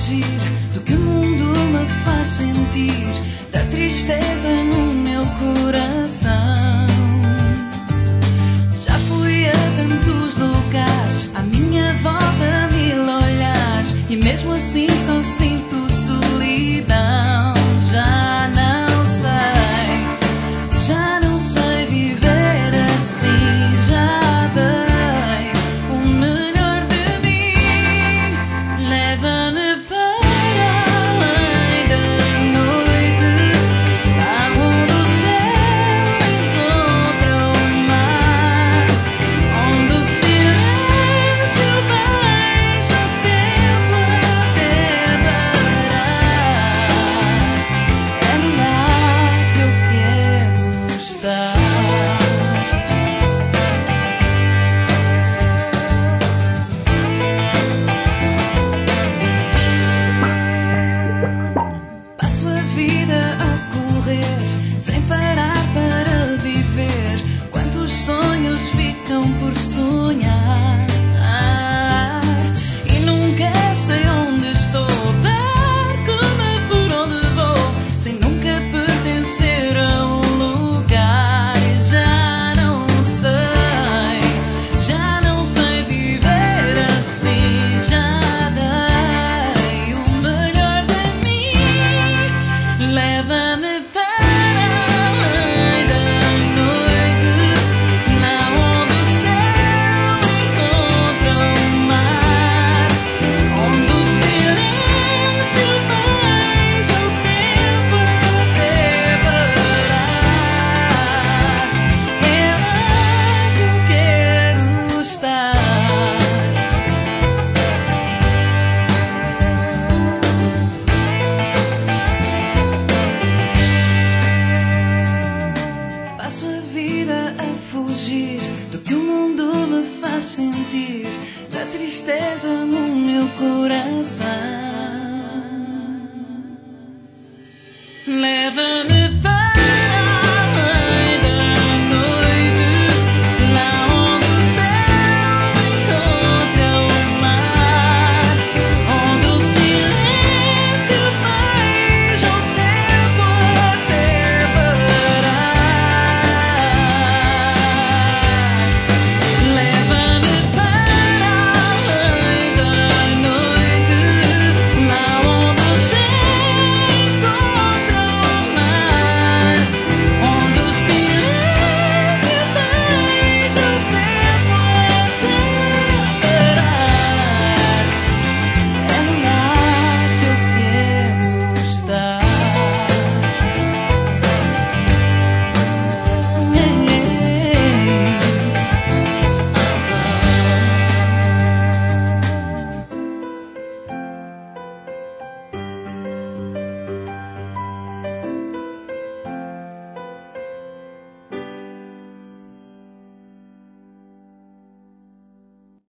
fugir do que o mundo me faz sentir, da tristeza no meu coração. Já fui a tantos lugares, à minha volta mil olhares, e mesmo assim só sinto solidão. Já não sei viver assim. Já dei o melhor de mim. Leva-me para além da noite, lá onde o céu encontra o mar, onde o silêncio beija o tempo até parar. É lá que eu quero estar. Passo a vida a correr, sem parar para viver. Quantos sonhos ficam por sonhar, e nunca sei onde estou. Perco-me por onde vou, sem nunca pertencer a um lugar. E já não sei viver assim. Já dei o melhor de mim. Leva-me para além da noite, lá onde o céu encontra o mar, onde o silêncio beija o tempo até parar. É lá que eu quero estar. Passo a vida a fugir do que o mundo me faz sentir, da tristeza no meu coração.